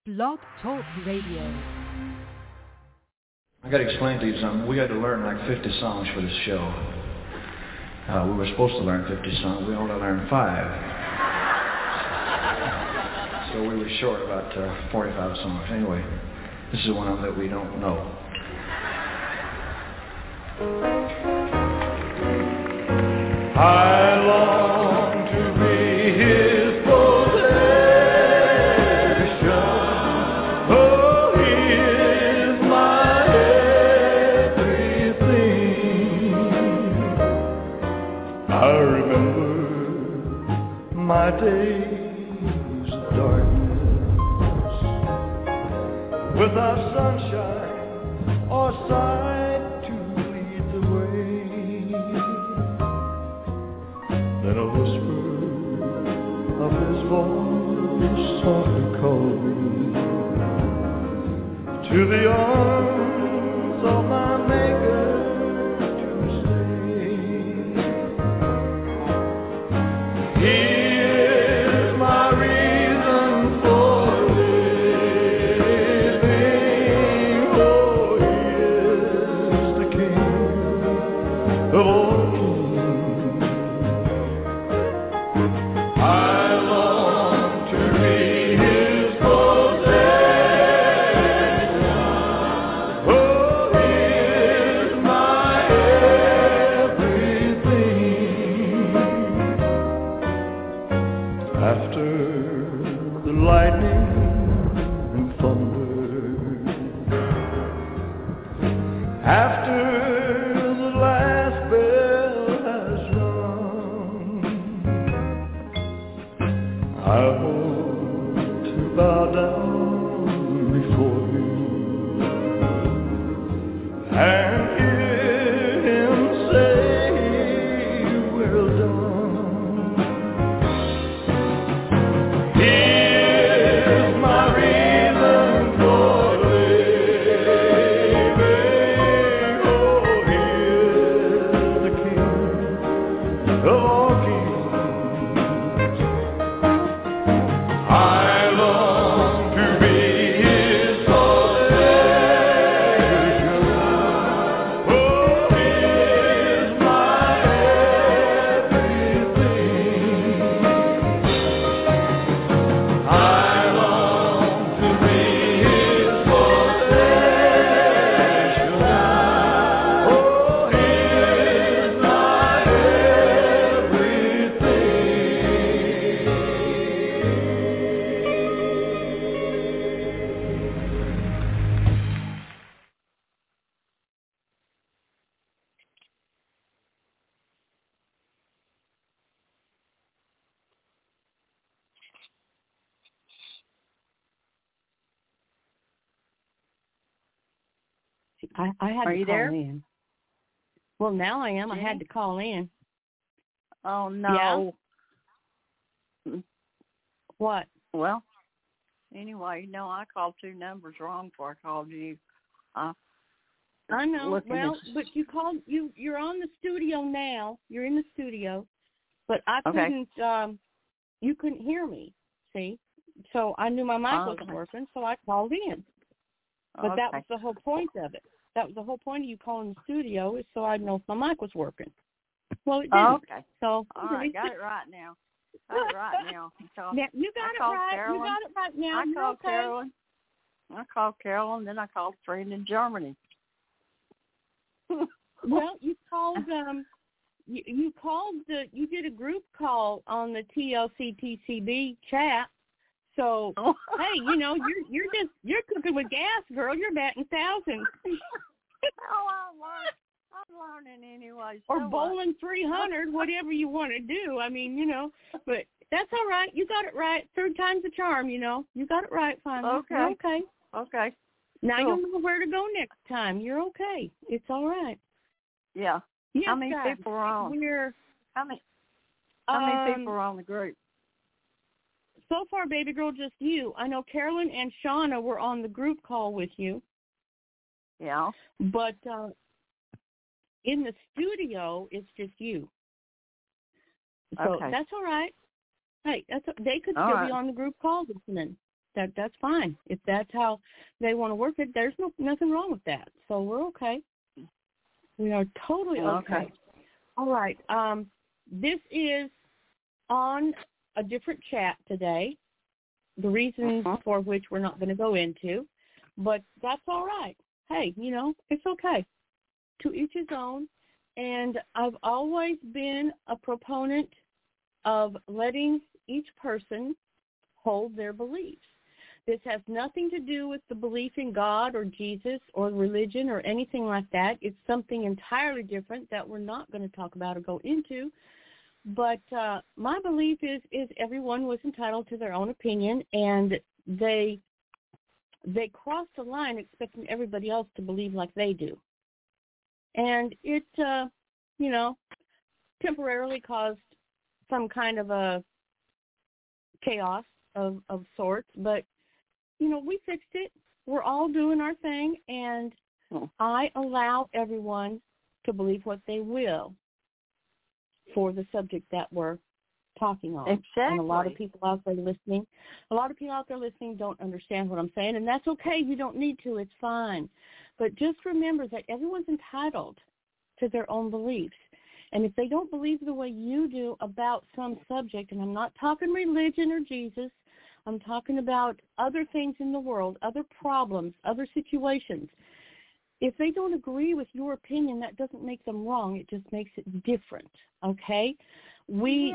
Blog Talk Radio. I got to explain to you something. We had to learn like 50 songs for this show. We were supposed to learn 50 songs. We only learned 5. So we were short about 45 songs. Anyway, this is one of them that we don't know. I long to be his possession. Oh, he is my everything. I remember my days of darkness without sunshine or sight to lead the way. Then a whisper of his voice softly called to the arms of my Maker to stay. He is my reason for living. Oh, he is the King of all kings. I long to be his possession. Oh, he is my everything. After the lightning and thunder, after the last bell has rung, I want to bow down before him and hear him say, well done. He is my reason for living. Oh, he is the King of all kings. I long to be his possession. Oh, he is my everything. I long to be his possession. Oh, he is my I had Are to you call there? in. Well, now I am. I Jenny? had to call in. Oh, no. What? Well, anyway, no, I called 2 numbers wrong before I called you. I know. Looking Well, at- but you called. You're on the studio now. You're in the studio, but I Okay. couldn't. You couldn't hear me. See, so I knew my mic wasn't Okay. working, so I called in. But that Okay. was the whole point of it. That was the whole point of you calling the studio, is so I'd know if my mic was working. Well, it didn't. Okay. So All right, got it right now. Got it right now. Now, you got I it called right. Carolyn. You got it right now. I You're called okay. Carolyn. I called Carolyn, then I called a friend in Germany. Well, you called. You called you did a group call on the TLC-TCB chat. So hey, you're cooking with gas, girl. You're batting thousands. I'm learning anyway. Or so what? bowling 300, whatever you want to do. I mean, but that's all right. You got it right. Third time's a charm, You got it right finally. Okay. You're okay. Okay. Now Cool. you'll know where to go next time. You're okay. It's all right. Yeah. Yes, How many guys, people are on? How many people are on the group? So far, baby girl, just you. I know Carolyn and Shauna were on the group call with you. Yeah. But in the studio, it's just you. So Okay. that's all right. Hey, they could All still right. be on the group call listening. That's fine. If that's how they want to work it, there's nothing wrong with that. So we're okay. We are totally okay. All right. This is on a different chat today, the reasons for which we're not going to go into, but that's all right. Hey, it's okay. To each his own. And I've always been a proponent of letting each person hold their beliefs. This has nothing to do with the belief in God or Jesus or religion or anything like that. It's something entirely different that we're not going to talk about or go into. But my belief is everyone was entitled to their own opinion, and they crossed the line expecting everybody else to believe like they do. And it, temporarily caused some kind of a chaos of sorts. But, we fixed it. We're all doing our thing, and I allow everyone to believe what they will for the subject that we're talking on. Exactly. And a lot of people out there listening don't understand what I'm saying, and that's okay. You don't need to. It's fine. But just remember that everyone's entitled to their own beliefs. And if they don't believe the way you do about some subject, and I'm not talking religion or Jesus, I'm talking about other things in the world, other problems, other situations. If they don't agree with your opinion, that doesn't make them wrong. It just makes it different, okay? It's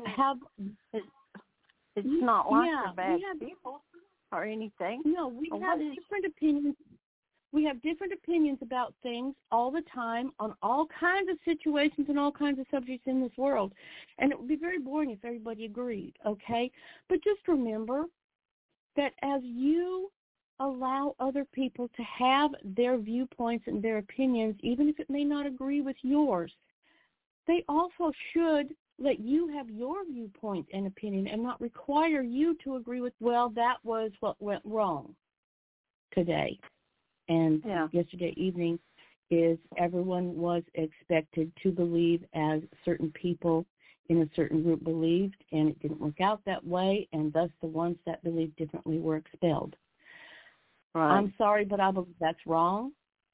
not like they're bad people or anything. No, we have different opinions. We have different opinions about things all the time on all kinds of situations and all kinds of subjects in this world. And it would be very boring if everybody agreed, okay? But just remember that as you allow other people to have their viewpoints and their opinions, even if it may not agree with yours, they also should let you have your viewpoint and opinion and not require you to agree with, well, that was what went wrong today. And yesterday evening is everyone was expected to believe as certain people in a certain group believed, and it didn't work out that way, and thus the ones that believed differently were expelled. Right. I'm sorry, but I believe that's wrong.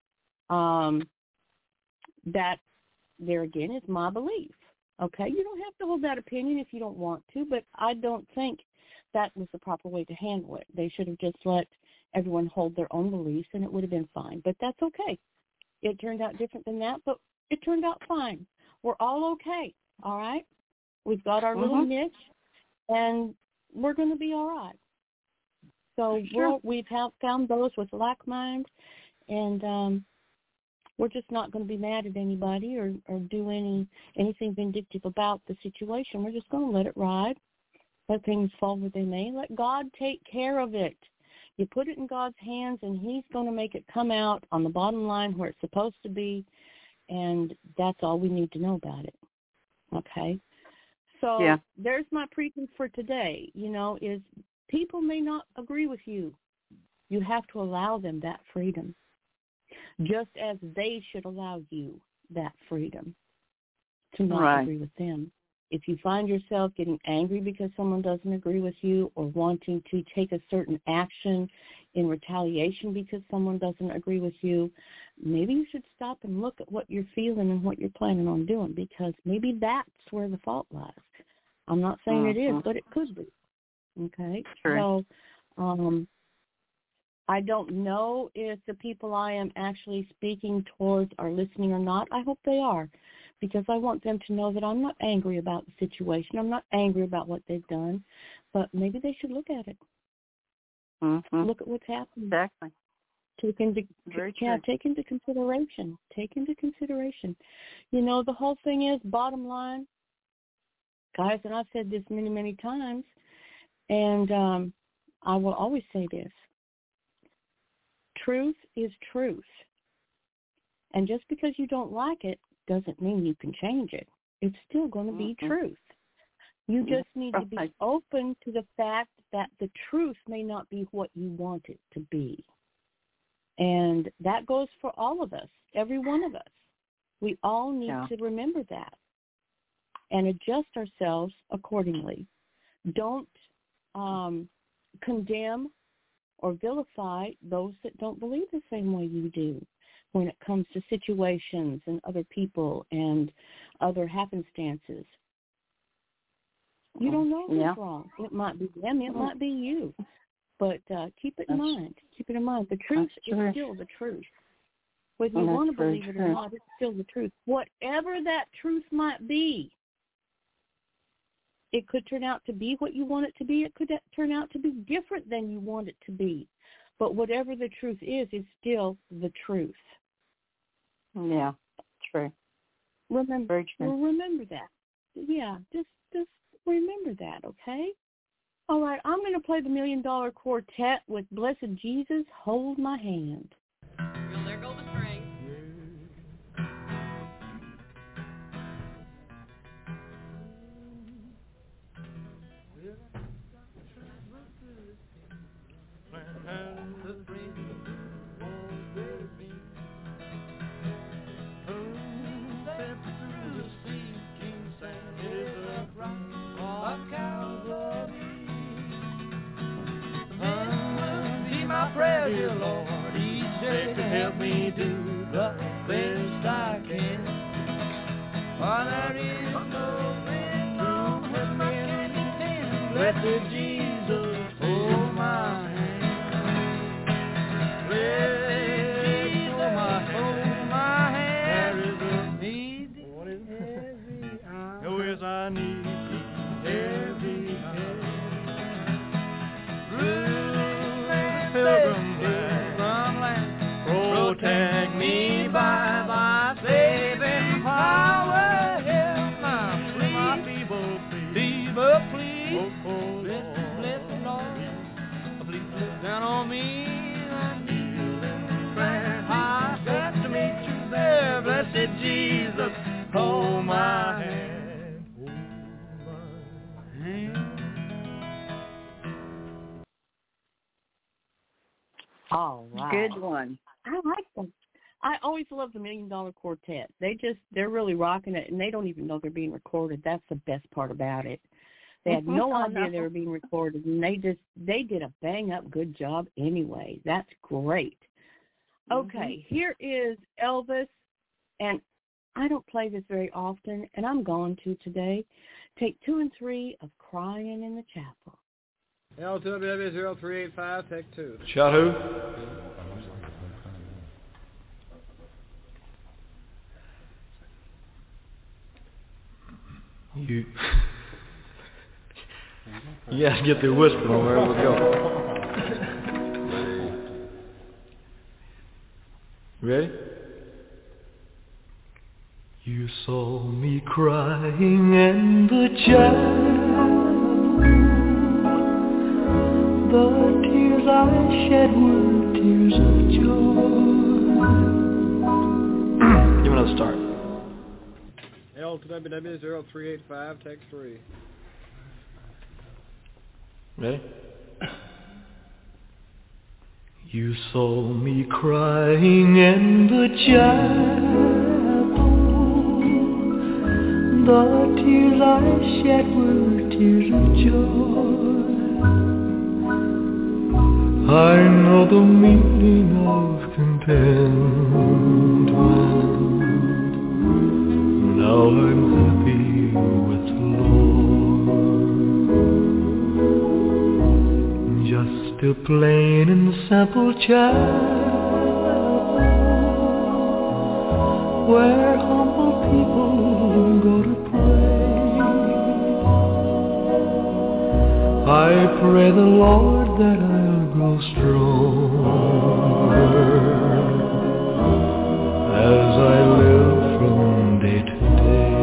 That, there again, is my belief. Okay? You don't have to hold that opinion if you don't want to, but I don't think that was the proper way to handle it. They should have just let everyone hold their own beliefs, and it would have been fine. But that's okay. It turned out different than that, but it turned out fine. We're all okay, all right? We've got our little niche, and we're going to be all right. So we've found those with like minds, and we're just not going to be mad at anybody or do anything vindictive about the situation. We're just going to let it ride, let things fall where they may. Let God take care of it. You put it in God's hands, and he's going to make it come out on the bottom line where it's supposed to be, and that's all we need to know about it. Okay? So there's my preaching for today, is people may not agree with you. You have to allow them that freedom, just as they should allow you that freedom to not agree with them. If you find yourself getting angry because someone doesn't agree with you or wanting to take a certain action in retaliation because someone doesn't agree with you, maybe you should stop and look at what you're feeling and what you're planning on doing, because maybe that's where the fault lies. I'm not saying it is, but it could be. Okay? True. So I don't know if the people I am actually speaking towards are listening or not. I hope they are, because I want them to know that I'm not angry about the situation. I'm not angry about what they've done, but maybe they should look at it. Look at what's happening. Exactly. Take into consideration. Take into consideration. The whole thing is, bottom line, guys, and I've said this many, many times, and I will always say this. Truth is truth. And just because you don't like it doesn't mean you can change it. It's still going to be truth. You just need to be open to the fact that the truth may not be what you want it to be. And that goes for all of us, every one of us. We all need to remember that and adjust ourselves accordingly. Don't condemn or vilify those that don't believe the same way you do when it comes to situations and other people and other happenstances. You don't know who's wrong. It might be them, it might be you. But keep it in mind. Keep it in mind. The truth is still the truth. Whether you want to believe it or not, it's still the truth. Whatever that truth might be, it could turn out to be what you want it to be. It could turn out to be different than you want it to be. But whatever the truth is still the truth. Yeah, true. Remember that. Yeah, just remember that, okay? All right, I'm going to play the $1 Million Quartet with Blessed Jesus, Hold My Hand. Well, there goes the string. Prayer, dear Lord, each day to help me do the best I can. For there is no friend on whom I can depend. Blessed Jesus, hold my hand. Blessed Jesus, hold my hand. There is a need every hour. Oh, yes, I need every hour. Pilgrim land, protect me by thy saving power. Help my feeble plea. Bless the Lord, please look down on me. I'm kneeling prayer. I got to meet you there, blessed Jesus. Hold my hand, hold my hand. All right. Good one. I like them. I always love the $1 Million Quartet. They're really rocking it, and they don't even know they're being recorded. That's the best part about it. They had no idea they were being recorded, and they did a bang-up good job anyway. That's great. Okay, here is Elvis, and I don't play this very often, and I'm going to today. Take 2 and 3 of Crying in the Chapel. L2W0385, take 2. Shout who? You have to get the whisper on where we go. Ready? You saw me crying in the chapel. The tears I shed were tears of joy. Give another start. L2WW0385, take 3. Ready? You saw me crying in the chapel. The tears I shed were tears of joy. I know the meaning of contentment. Now I'm happy with the Lord. Just a plain and simple chapel where humble people go to pray. I pray the Lord that I'll grow stronger as I live from day to day.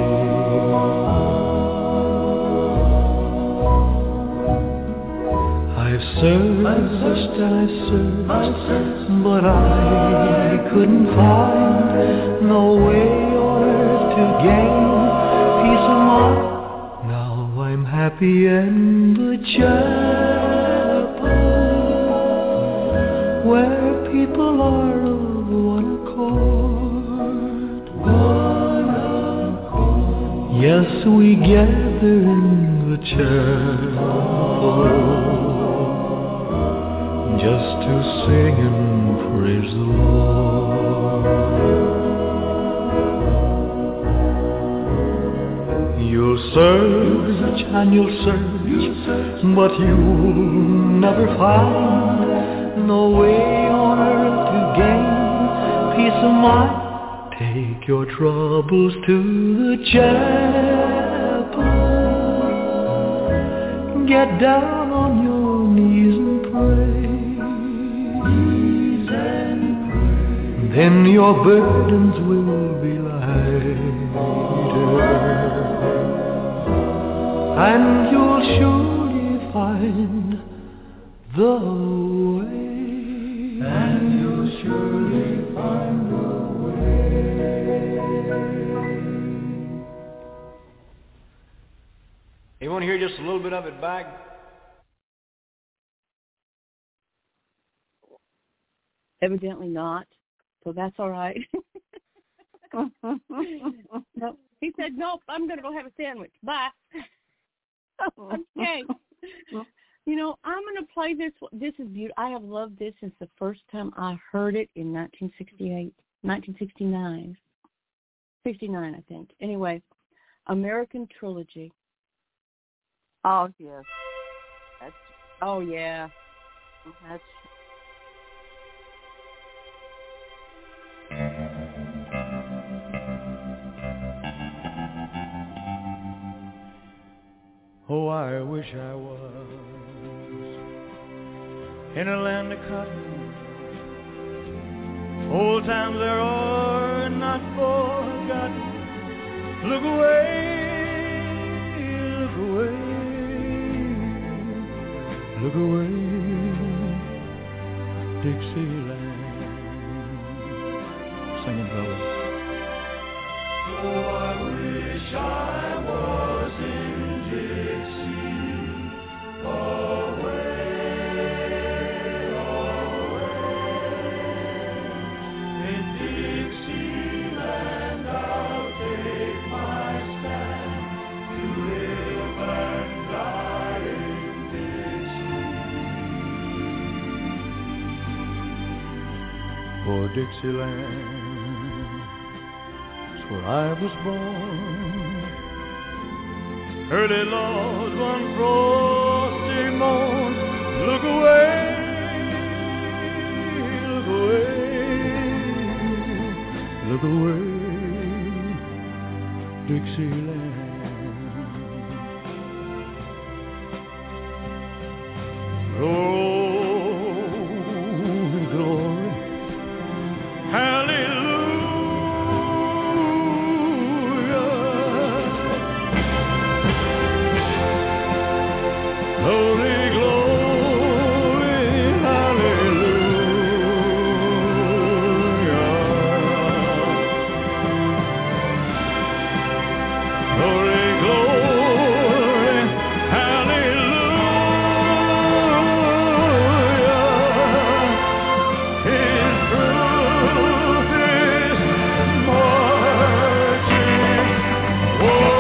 I've searched and I searched, but I couldn't find no way on earth to gain peace of mind. Now I'm happy in the chapel where people are of one accord. Yes, we gather in the chapel just to sing and praise the Lord. You'll search and you'll search, but you'll never find no way on earth to gain peace of mind. Take your troubles to the chapel. Get down on your knees and pray. Then your burdens will be lighter, and you'll surely find the way. And you'll surely find the way. You want to hear just a little bit of it back? Evidently not, so that's all right. No, he said, nope, I'm going to go have a sandwich. Bye. Okay. You know, I'm going to play this. This is beautiful. I have loved this since the first time I heard it in 1969, I think. Anyway, American Trilogy. Oh, yes. Oh, yeah. That's Oh, I wish I was in a land of cotton. Old times there are not forgotten. Look away, look away, look away, Dixieland. Sing it, fellas. Oh, I wish I was in Dixie, away, in Dixieland I'll take my stand to live and die in Dixie. For Dixieland, where I was born. Early Lord, one frosty morn. Look away, look away, look away, Dixieland. Glory, glory, hallelujah. Glory, glory, hallelujah. Glory, glory, hallelujah. His truth is marching on.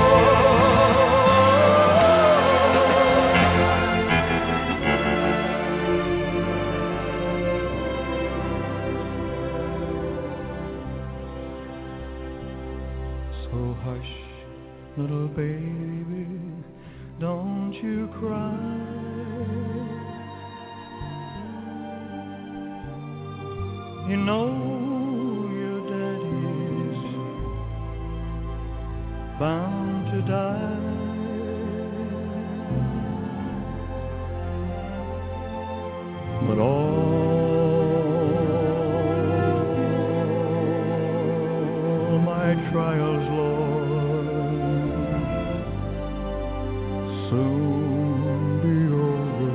So hush, little baby, don't you cry. You know your daddy's bound to die. But all my trials, Lord, soon be over.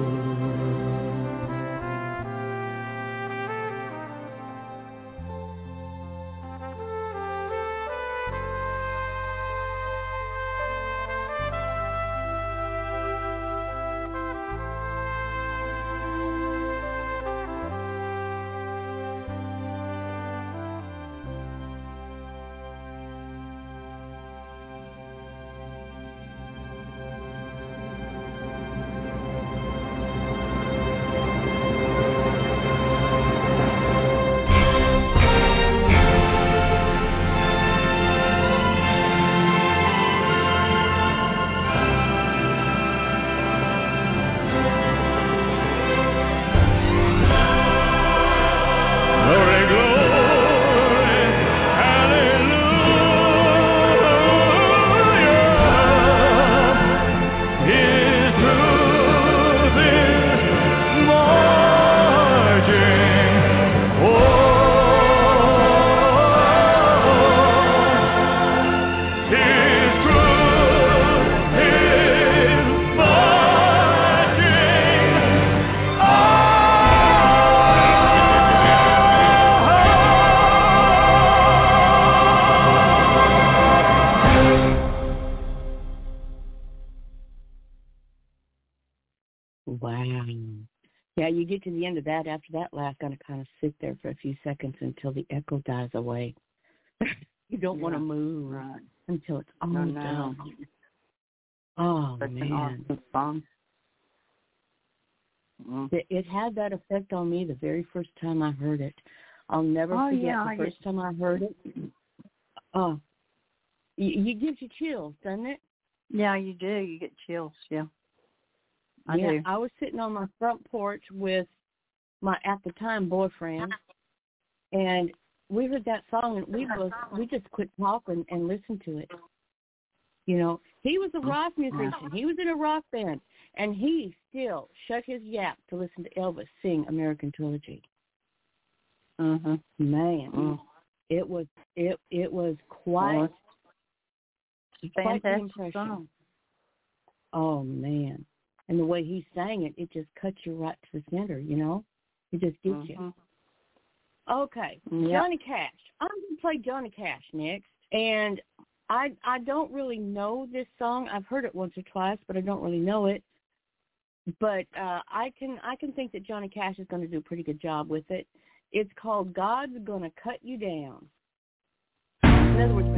get to the end of that, after that last, got to kind of sit there for a few seconds until the echo dies away. You don't want to move until it's all done. Oh, That's man. an awesome song. It had that effect on me the very first time I heard it. I'll never forget the first time I heard it. It gives you chills, doesn't it? Yeah, you do. You get chills, I do. I was sitting on my front porch with my, at the time, boyfriend, and we heard that song, and we just quit talking and listened to it. You know, he was a rock musician. He was in a rock band, and he still shut his yap to listen to Elvis sing American Trilogy. Man, it was quite the impression. Song. Oh man, and the way he sang it, it just cuts you right to the center. You know, it just gets you. Okay, Johnny Cash. I'm going to play Johnny Cash next, and I don't really know this song. I've heard it once or twice, but I don't really know it. But I can think that Johnny Cash is going to do a pretty good job with it. It's called "God's Gonna Cut You Down." In other words,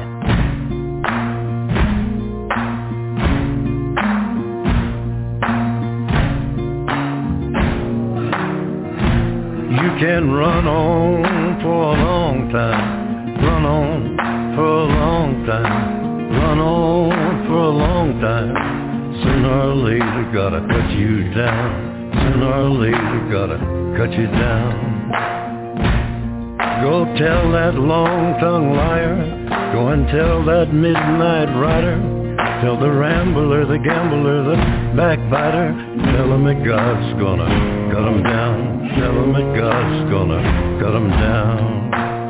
you can run on for a long time, run on for a long time, run on for a long time. Sooner or later, gotta cut you down. Sooner or later, gotta cut you down. Go tell that long-tongued liar. Go and tell that midnight rider. Tell the rambler, the gambler, the backbiter. Tell him that God's gonna cut him down. Tell him that God's gonna cut him down.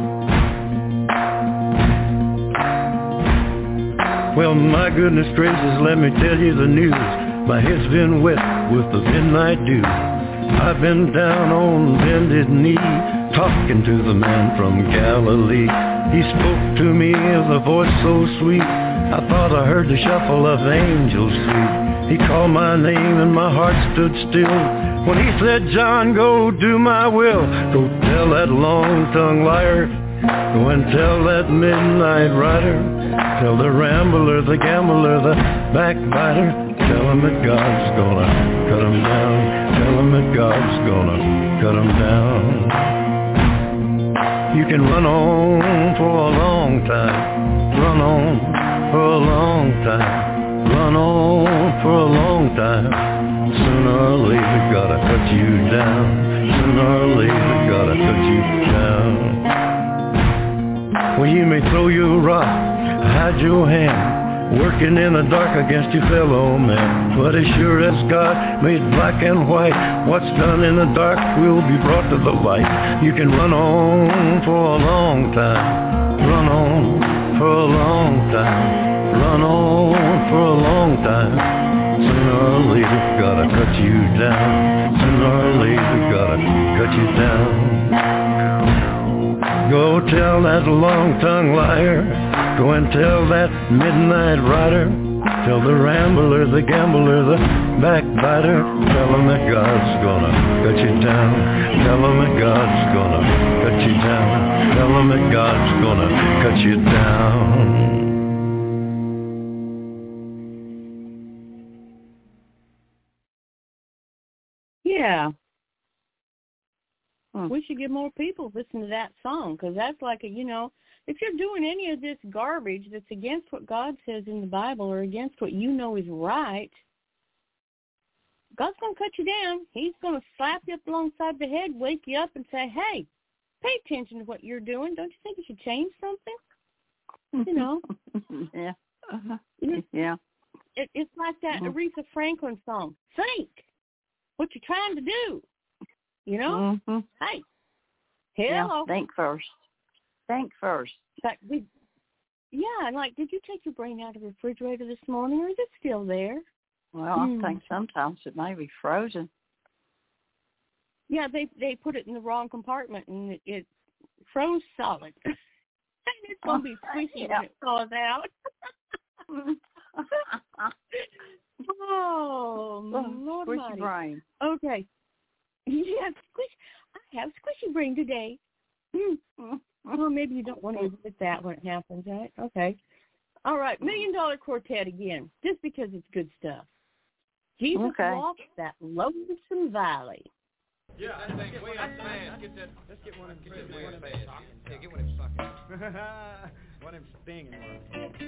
Well, my goodness gracious, let me tell you the news. My head's been wet with the midnight dew. I've been down on bended knee, talking to the man from Galilee. He spoke to me with a voice so sweet, I thought I heard the shuffle of angels sweet. He called my name and my heart stood still when he said, John, go do my will. Go tell that long-tongued liar. Go and tell that midnight rider. Tell the rambler, the gambler, the backbiter. Tell him that God's gonna cut him down. Tell him that God's gonna cut him down. You can run on for a long time. Run on for a long time. Run on for a long time. Sooner or later, gotta cut you down. Sooner or later, gotta cut you down. Well, you may throw your rock, hide your hand, working in the dark against your fellow man. But as sure as God made black and white, what's done in the dark will be brought to the light. You can run on for a long time, run on for a long time, run on for a long time. Sooner or later, gotta cut you down. Sooner or later, gotta cut you down. Go tell that long-tongued liar. Go and tell that midnight rider. Tell the rambler, the gambler, the backbiter. Tell him that God's gonna cut you down. Tell him that God's gonna cut you down. Tell him that God's gonna cut you down. Yeah. We should get more people listen to that song, because that's like a, you know, if you're doing any of this garbage that's against what God says in the Bible or against what you know is right, God's going to cut you down. He's going to slap you up alongside the head, wake you up and say, hey, pay attention to what you're doing. Don't you think you should change something? You know? Yeah. Yeah. It's like that Aretha Franklin song, think what you're trying to do. You know? Hey, hello. Yeah, think first. Think first. But and like, did you take your brain out of the refrigerator this morning, or is it still there? Well, I think sometimes it may be frozen. Yeah, they put it in the wrong compartment, and it froze solid. And it's going to be squishy when it thaws out. Oh, Lord Squishy brain. Okay. Yeah, I have squishy brain today. Well, maybe you don't want to admit that when it happens, right? Okay. All right, $1 Million Quartet again, just because it's good stuff. Jesus walked that lonesome valley. Yeah, I think way up fast. Let's get one of them way up fast. Yeah, get one of them sucking. One of them stinging ones.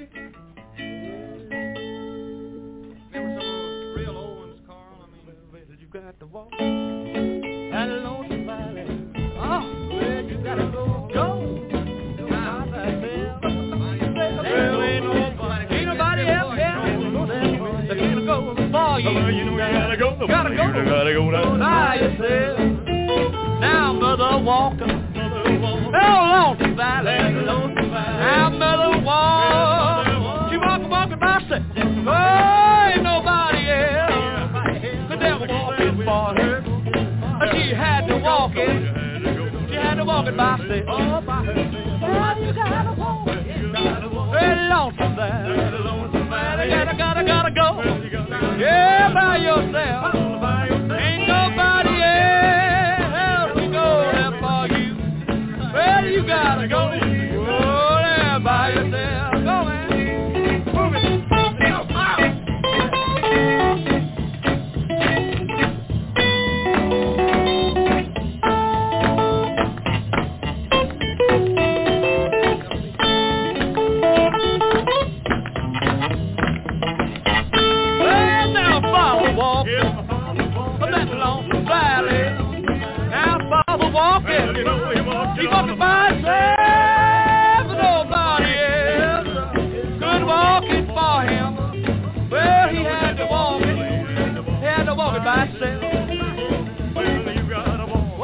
Remember some of those real old ones, Carl? I mean, you got to walk that lonesome valley. Oh, where you gotta go. Ain't nobody else here that can go for you. You know you gotta go. You gotta go down by yourself. Now, Mother Walker, lonesome valley. Now, Mother Walker, she walking by herself. Oh, ain't nobody else could ever walk it for her. She had to walk it. She had to walk it by herself. Well, you gotta walk it. Hey, lonesome valley. Gotta go. Yeah, by yourself. Ain't nobody else to go there for you. Well, you gotta go. Oh, yeah, by yourself. Go, man. Move it. He walking by himself, nobody else could walk it for him. Well, he had to walk it by himself. Well, you gotta walk.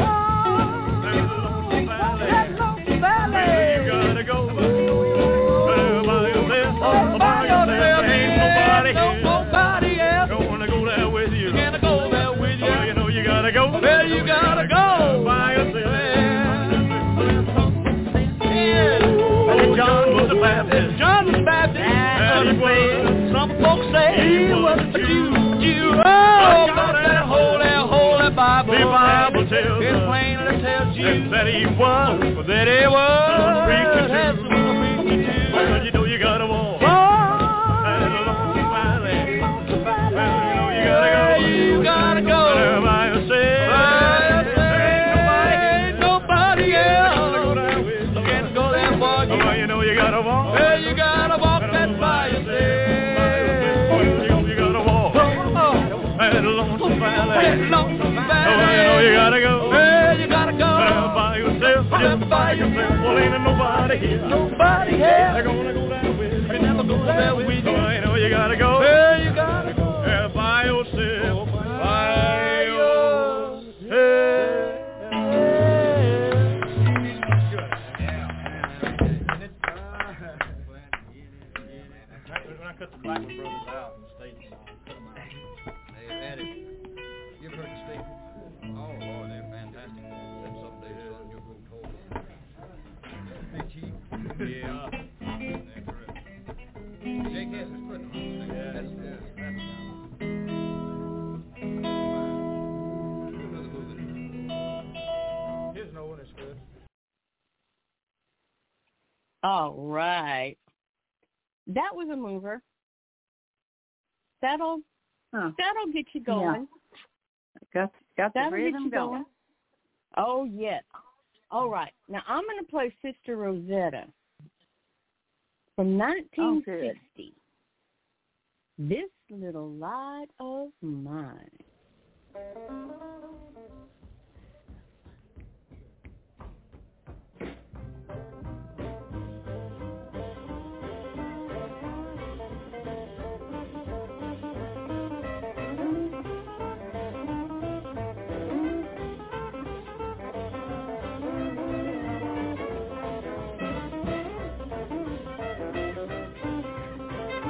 That lonesome valley. You gotta go by yourself. Ain't nobody else. Don't wanna go there with you. Can't go there with you. Oh, you know you gotta go. Well, you gotta go by yourself. John was a Baptist. Some folks say he was a Jew. Oh, but that holy Bible tells it plainly tells you that he was. Well, you know you gotta walk. You gotta go by yourself. Ain't nobody else can go there for you. Well, you know you gotta walk. Well, you gotta walk that by yourself. You gotta walk. That lonesome valley. Oh, you know you gotta go. Well, you gotta go by yourself. Just by yourself. Well, ain't nobody here. Nobody here. They're gonna go there with you. They never go there with you. Oh, you know you gotta go. Well, you gotta go by yourself. By yourself. When I cut the Blackman Brothers out in the States, I put them out. Hey, Eddie, you ever heard the States? Oh, Lord, they're fantastic. Them some days, son, you'll grow cold. Big Chief. Yeah. They're terrific. Jake Hess is putting them on. That's good. Another movie. Here's no one that's good. All right. That was a mover. That'll get you going. Yeah. Got the That'll rhythm get you going. Oh, yes. All right. Now, I'm going to play Sister Rosetta from 1960. This Little Light of Mine.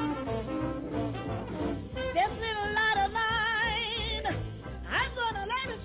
This little light of mine, I'm gonna let it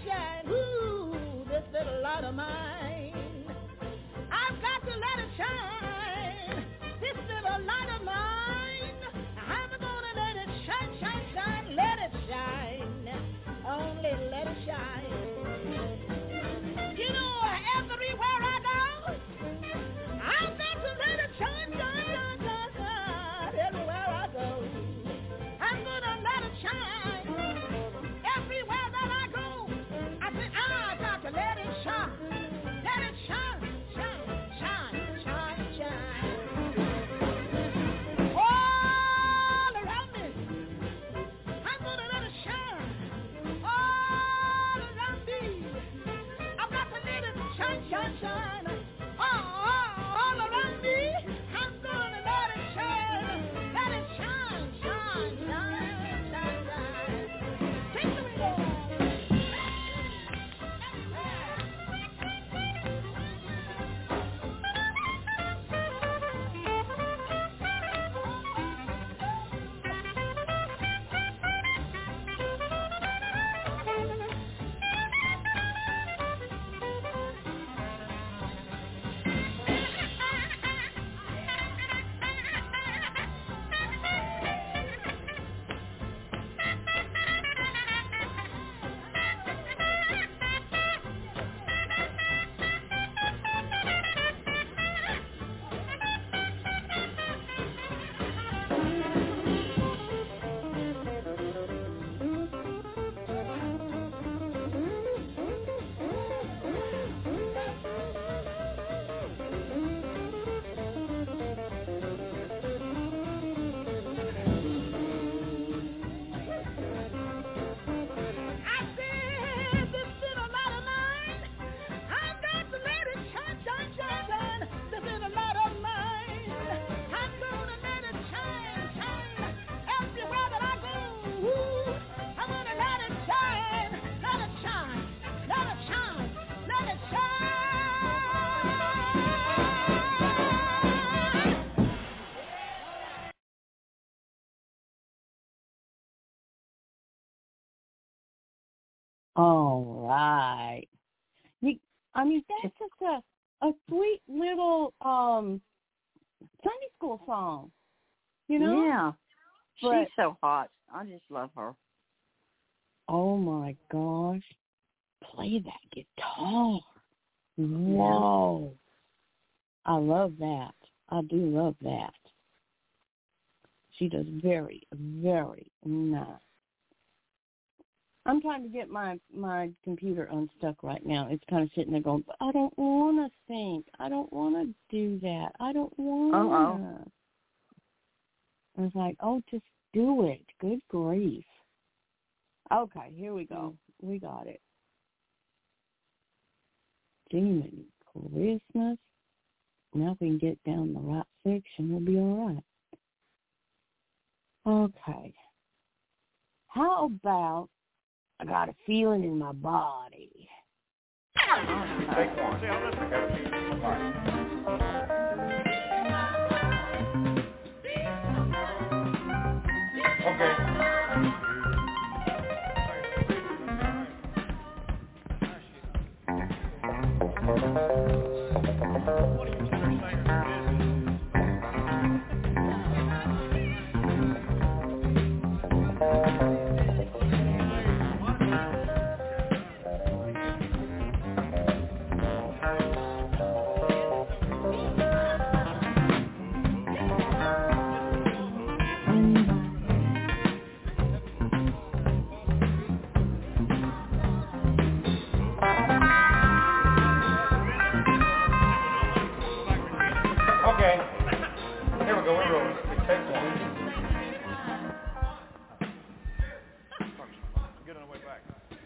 All right. That's just a sweet little Sunday school song, you know? Yeah. But, she's so hot. I just love her. oh, my gosh. Play that guitar. Whoa. I love that. I do love that. She does very, very nice. I'm trying to get my computer unstuck right now. It's kind of sitting there going, but I don't want to think. I don't want to do that. I don't want to. I was like, oh, just do it. Good grief. Okay, here we go. We got it. Demon Christmas. Now if we can get down the right section, we'll be all right. Okay. How about I got a feeling in my body? Take one. I got a feeling in my body. Okay. Here we go. We're rolling. Take one. Get on the way back.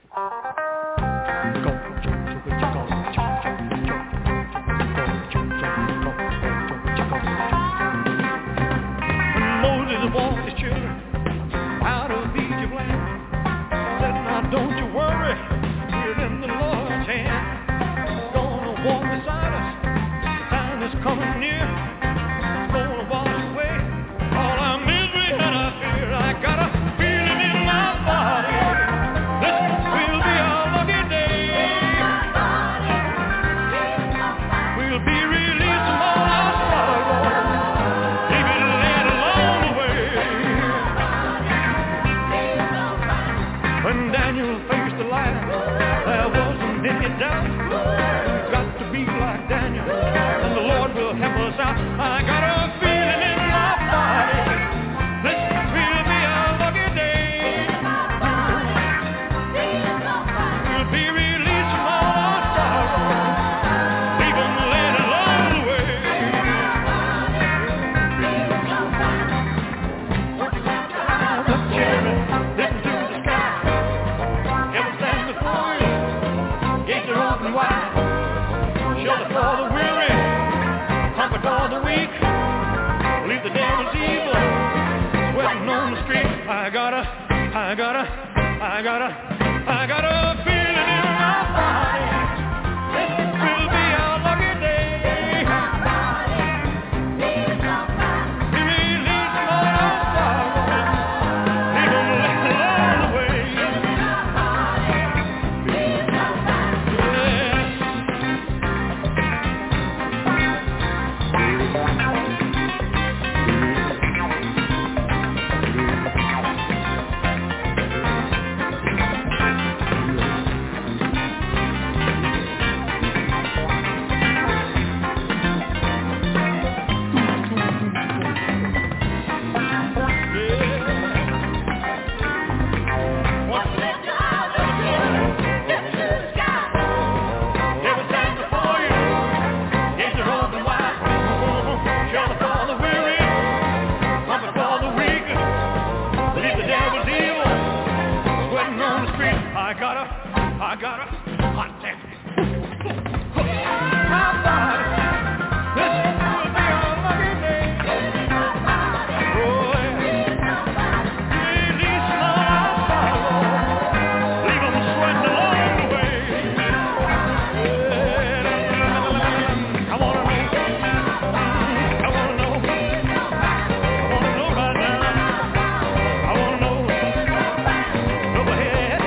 When Moses walked his children out of Egypt land, said, now don't you worry, we're in the Lord's hand. Gonna walk beside us, the time is coming near. Gonna wash away all our misery and our fear. I got a feeling in my body, this will be our lucky day. We'll be released from all our sorrow, leave it laid along the way. When Daniel faced the lion, there wasn't any doubt. We've got to be like Daniel, and the Lord will help us out. I got a feeling in my body, this will be our lucky day. We'll be released from all our sorrow, leaving laid along the way. The children, listen to the sky. Heaven stands before you, gates are open wide. Show the weak. Believe the devil's evil. Sweating on the street. I got a feeling in my body. This will be a lucky day. He released all our sorrow. Leave 'em along the way. I got a hot damn. My body, this will be a lucky day. Oh yeah. Release all our sorrow. Leave 'em sweating along the way. I wanna know right now. I wanna know. Go ahead.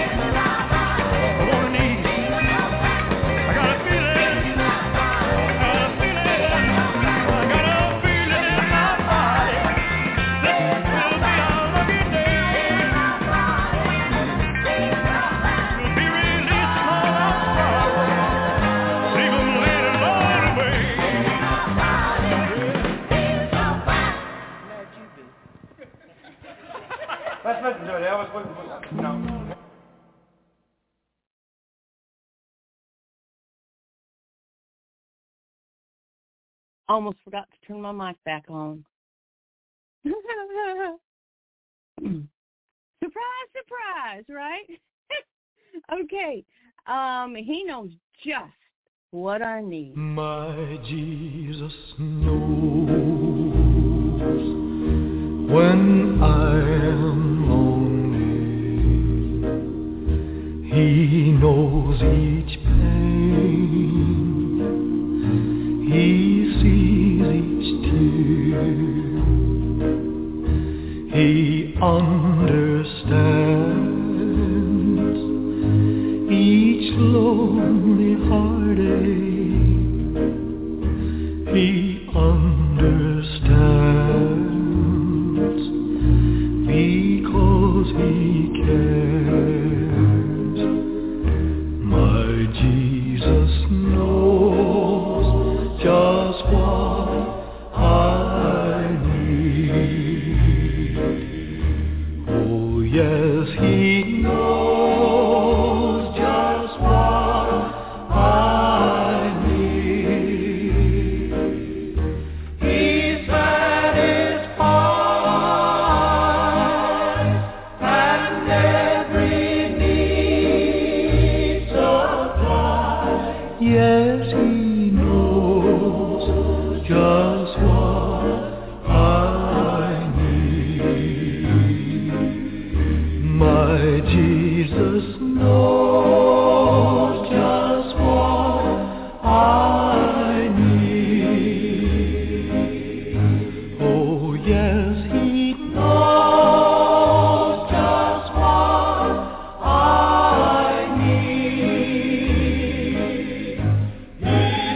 Let's listen to it, Elvis. No. Almost forgot to turn my mic back on. Surprise, surprise, right? Okay. He knows just what I need. My Jesus knows when I am lonely. He knows each pain. He sees each tear. He understands each lonely heartache. He understands because he cares. My Jesus knows just what I need. Oh yes, he knows just what I need. He's satisfied and every need supplied. Yes, he knows just what I need. My Jesus knows just what I need. Oh yes, he knows just what I need. He's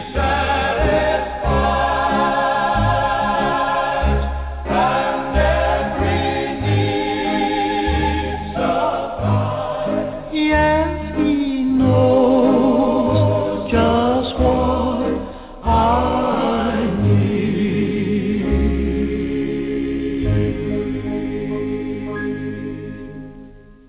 satisfied and every need supplied. Yes, he knows just what I need.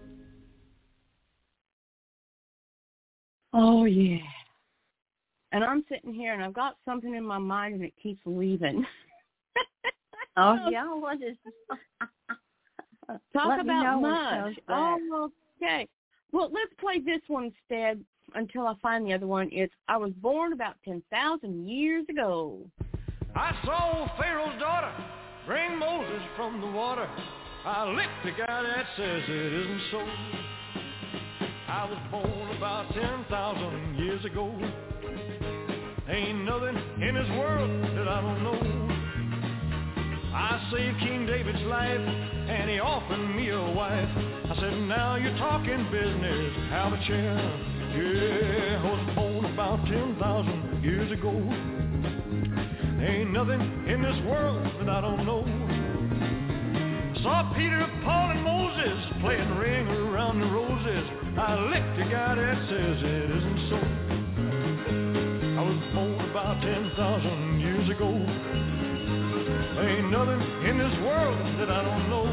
Oh, yeah. And I'm sitting here, and I've got something in my mind, and it keeps leaving. Oh, yeah, what is Talk Let me about know when it mush. comes back. Oh, okay. Well, let's play this one instead until I find the other one. It's I was born about 10,000 years ago. I saw Pharaoh's daughter bring Moses from the water. I licked the guy that says it isn't so. I was born about 10,000 years ago. Ain't nothing in this world that I don't know. I saved King David's life, and he offered me a wife. I said, now you're talking business, have a chair. Yeah, I was born about 10,000 years ago. Ain't nothing in this world that I don't know. Saw Peter, Paul, and Moses playing ring around the roses. I licked the guy that says it isn't so. I was born about 10,000 years ago. Ain't nothing in this world that I don't know.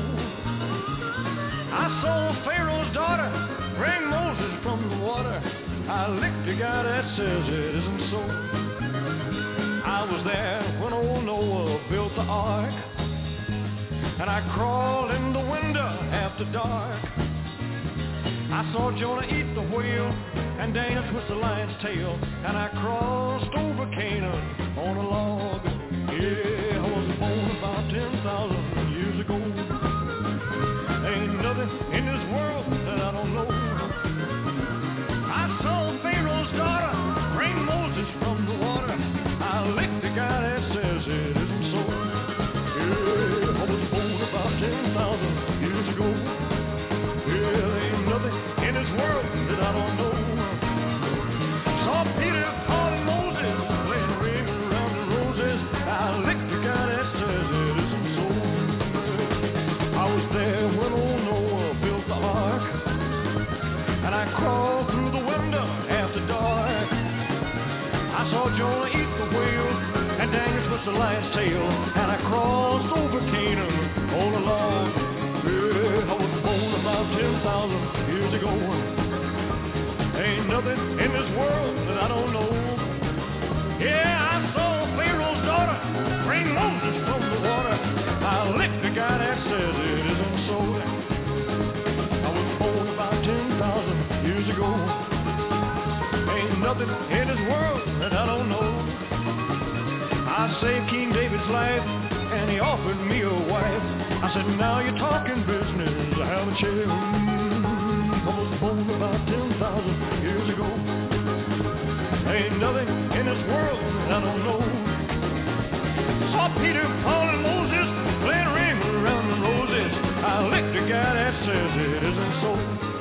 I saw Pharaoh's daughter bring Moses from the water. I licked the guy that says it isn't so. I was there when old Noah built the ark, and I crawled in the window after dark. I saw Jonah eat the whale and dance with the lion's tail, and I crossed over Canaan on a log. Yeah, I was born about 10,000 years ago. Ain't nothing in this world that I don't know. I saw Pharaoh's daughter bring Moses from the water. I licked the guy that says it isn't so. Yeah, I was born about 10,000 years ago. Yeah, there ain't nothing in this world that I don't know. Saw Peter, Paul, and Moses playing a ring around the roses. I licked the guy that says it isn't so. I was there when old Noah built the ark, and I crawled through the window after dark. I saw Jonah eat the whale and Daniel twist the lion's tail, and I crossed over Canaan all along. Yeah, I was born about 10,000 years ago. Ain't nothing in this world that I don't know. Yeah, I saw Pharaoh's daughter bring Moses from the water. I licked the guy that says it isn't so. I was born about 10,000 years ago. Ain't nothing in this world that I don't know. I saved King David's life, and he offered me a wife. I said, now you're talking business, have a chair. I was born about 10,000 years ago. Ain't nothing in this world that I don't know. Saw Peter, Paul, and Moses playing ring around the roses. I licked the guy that says it isn't so.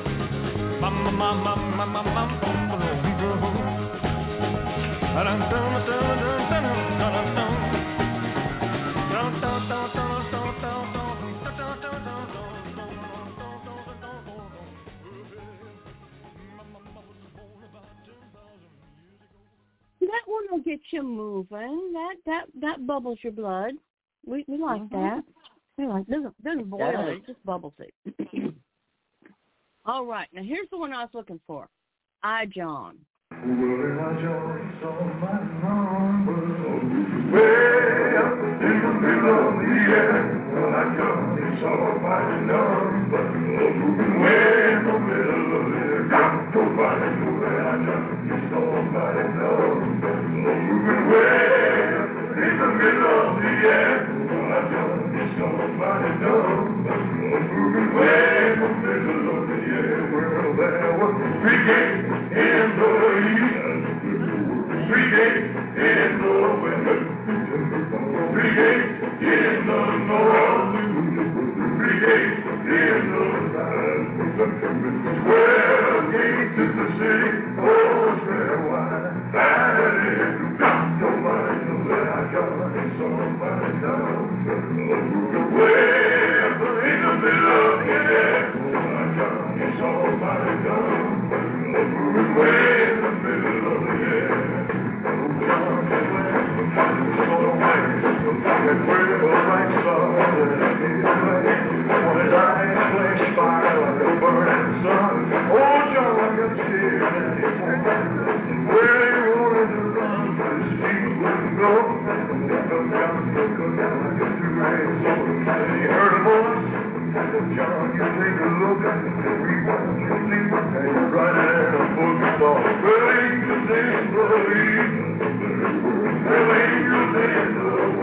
That one will get you moving. That bubbles your blood. We like that. We like doesn't boil it, just bubbles it. All right, now here's the one I was looking for. I John. Well, I John saw my number way up in the middle of the air. Well, I John saw my number way in the middle of the air. Nobody knew that I John saw my number way up in the middle of the air. Well, I John saw my number way in the middle of the air. Well, there was 3 gates in the east, 3 gates in the west, 3 gates in the north, 3 gates in the south. 12 gates in the city, oh, very wide. That is nobody knows that I got somebody down. Way up in the middle of the air, I got somebody down. Way in the middle of the air. Where the bright star his eyes flash fire like a burning sun. Oh, John got scared and he where he wanted to run, but his feet wouldn't go. Come down, get too ready. And he heard a voice. John, you take a look at the rewind your sleep, and you're right there in a book of songs. Well, angels in the evening, well, angels in the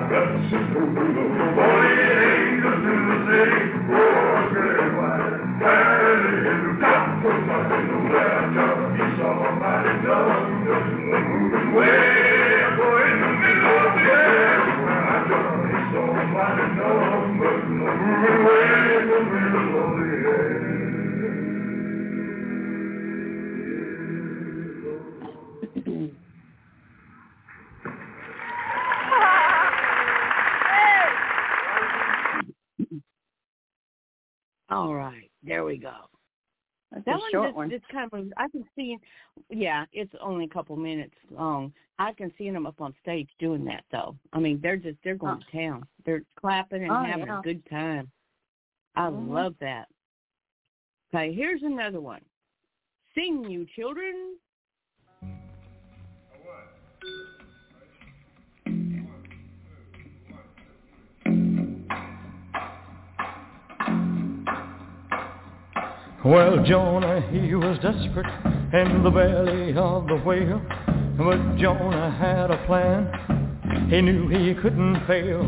All right, there we go. That's That a short one. Just kind of, I can see, yeah, it's only a couple minutes long. I can see them up on stage doing that, though. I mean, they're going to town. They're clapping and having a good time. I love that. Okay, here's another one. Sing, you children. Well, Jonah, he was desperate in the belly of the whale, but Jonah had a plan. He knew he couldn't fail.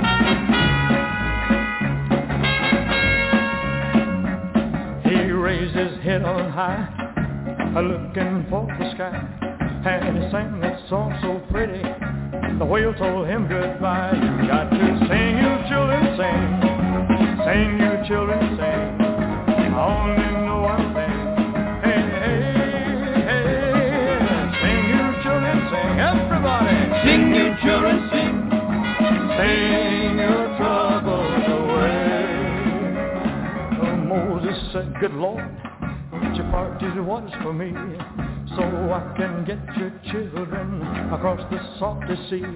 He raised his head on high, looking for the sky, and he sang that song so pretty, the whale told him goodbye. You got to sing, you children, sing. Sing, you children, sing. Only know one thing. Hey, hey, hey. Sing, you children, sing. Everybody. Sing, you children, sing. Sing your troubles away. Oh, Moses said, good Lord, would you part these waters for me, so I can get your children across the salty sea.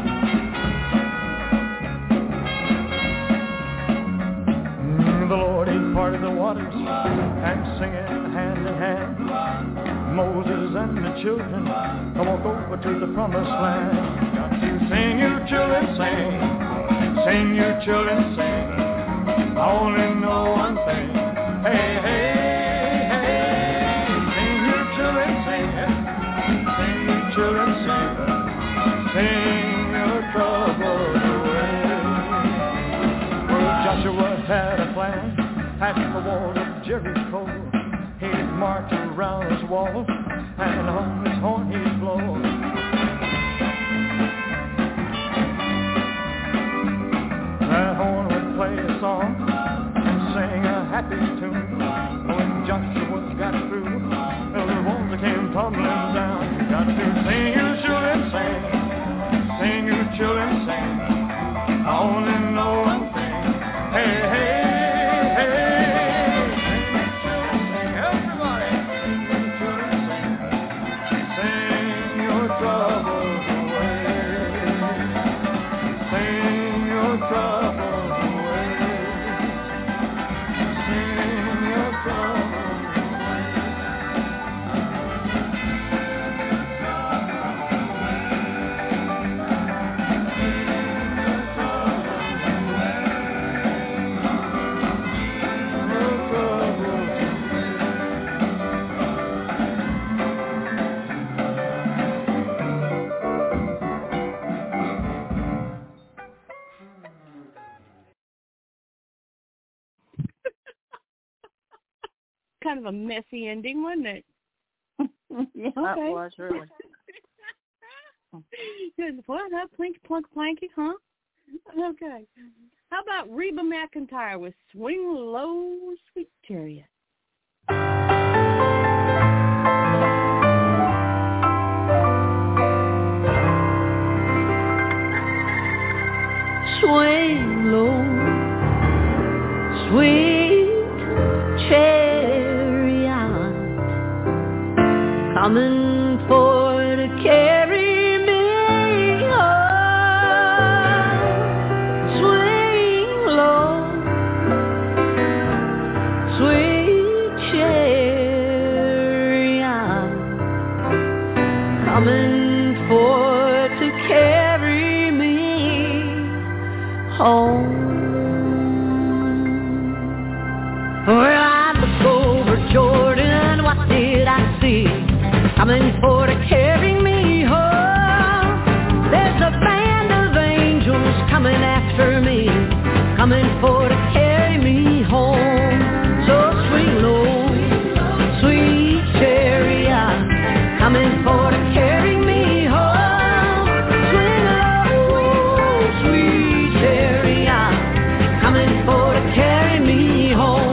The Lord, he parted the waters and singing hand in hand. Moses and the children walk over to the promised land. Got to sing, you children, sing. Sing, you children, sing. I only know one thing. Hey, hey, hey. Sing, you children, sing. Sing, you children, sing. Sing your troubles away. Well, Joshua had a plan at the wall of Jericho. He'd march around his walls and on his horn he'd blow. That horn would play a song and sing a happy tune. When Joshua got through, the walls came tumbling down. You got to sing, you children, sing. Sing, you children, sing. I only know one thing. Hey, hey. Kind of a messy ending, wasn't it? Yeah, that was really. What up, Plinky Plunk Planky, huh? Okay. How about Reba McEntire with Swing Low, Sweet Chariot? Swing low, sweet chariot, coming for to carry me home. Swing low, sweet chariot, coming for to carry me home. Well, I looked over Jordan, what did I see? Coming for to carry me home. There's a band of angels coming for to carry me home. So swing low, sweet chariot, coming for to carry me home. Swing low, sweet chariot, coming for to carry me home.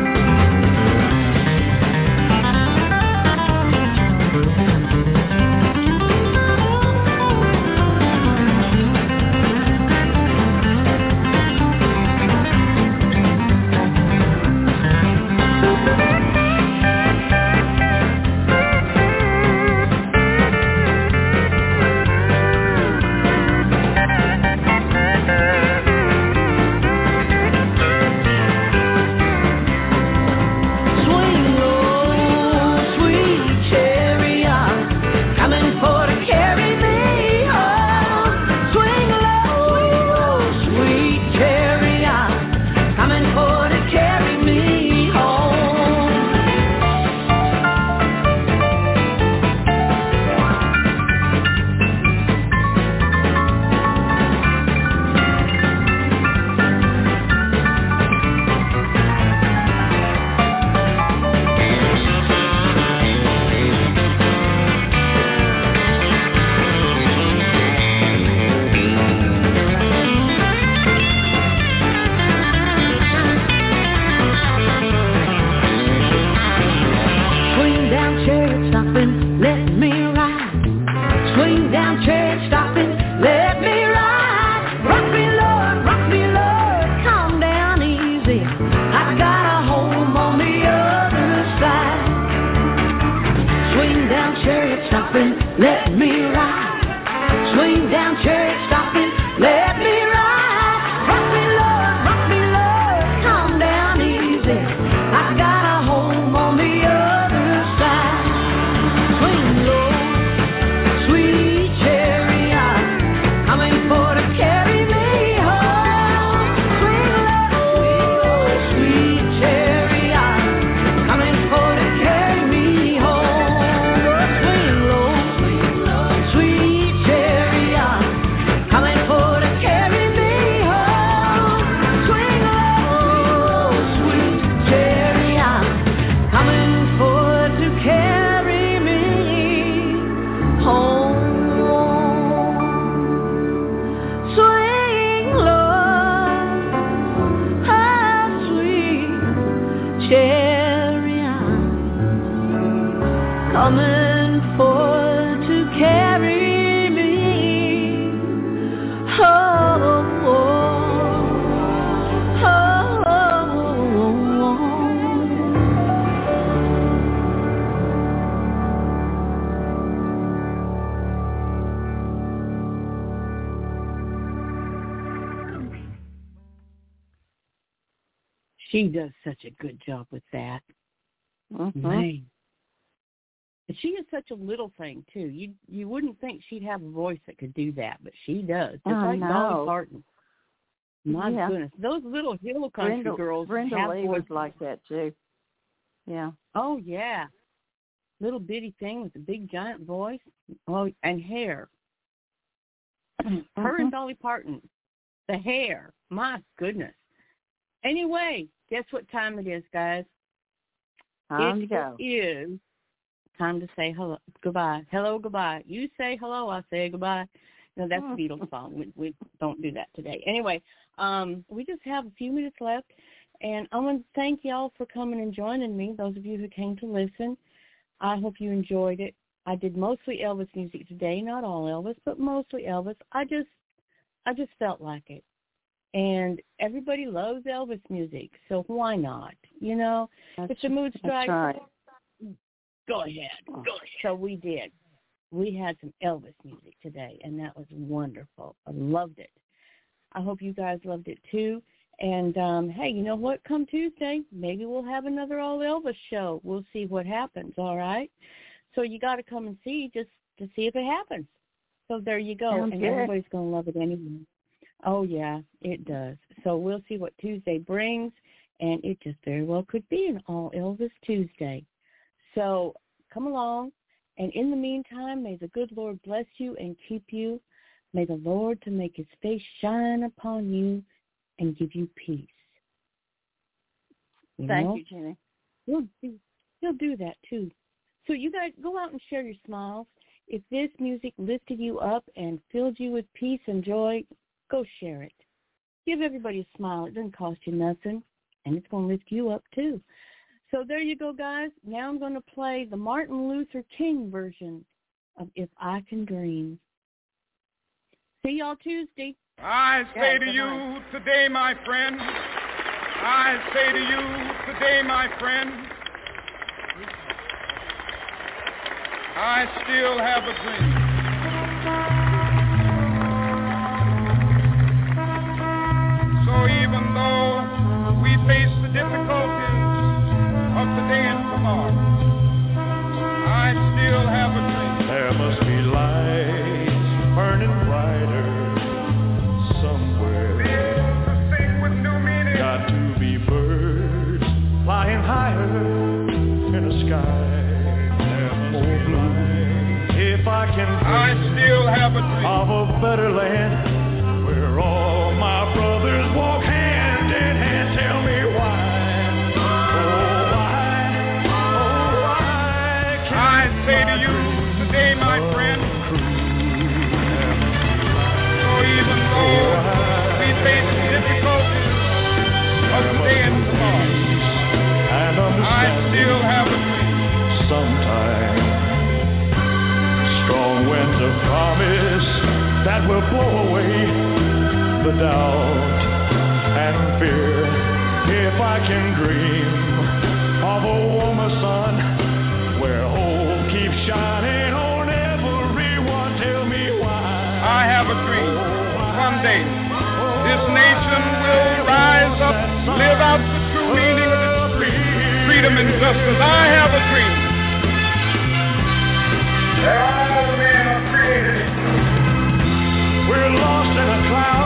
She does such a good job with that. Man. And she is such a little thing, too. You wouldn't think she'd have a voice that could do that, but she does. Just like Dolly Parton. My goodness. Those little hill country girls Brenda have Lee was like that, too. Yeah. Oh, yeah. Little bitty thing with a big giant voice. Oh, and hair. Her and Dolly Parton. The hair. My goodness. Anyway, guess what time it is, guys? It is time to say hello, goodbye. Hello, goodbye. You say hello, I say goodbye. No, that's a Beatles song. We don't do that today. Anyway, we just have a few minutes left, and I want to thank y'all for coming and joining me, those of you who came to listen. I hope you enjoyed it. I did mostly Elvis music today, not all Elvis, but mostly Elvis. I just felt like it. And everybody loves Elvis music, so why not? You know, if the mood strikes, right. Go ahead. So we did. We had some Elvis music today, and that was wonderful. I loved it. I hope you guys loved it, too. And, hey, you know what? Come Tuesday, maybe we'll have another All Elvis show. We'll see what happens, all right? So you got to come and see just to see if it happens. So there you go. And everybody's going to love it anyway. Oh, yeah, it does. So we'll see what Tuesday brings, and it just very well could be an All Elvis Tuesday. So come along, and in the meantime, may the good Lord bless you and keep you. May the Lord to make his face shine upon you and give you peace. Thank you, Jenny. He'll do that too. So you guys go out and share your smiles. If this music lifted you up and filled you with peace and joy, go share it. Give everybody a smile. It doesn't cost you nothing, and it's going to lift you up too. So there you go, guys. Now I'm going to play the Martin Luther King version of If I Can Dream. See y'all Tuesday. I say to you today, my friend, I say to you today, my friend, I still have a dream. So even though we face the difficulties of today and tomorrow, I still have a dream. There must be lights burning brighter somewhere. Fields to sing with new meaning. Got to be birds flying higher in the sky. More blue. If I can I still have a dream of a better land where all my brothers walk hand in hand. Tell me why. I say to you today, my friend, so even though we face the difficulties of today and tomorrow, I still have a dream. Sometime strong winds of promise that will blow away the doubt and fear. If I can dream of a warmer sun where hope keeps shining on everyone, tell me why. I have a dream. One day, this nation will rise up, live out the true meaning of its freedom and justice. I have a dream. All men are created. We're lost in a cloud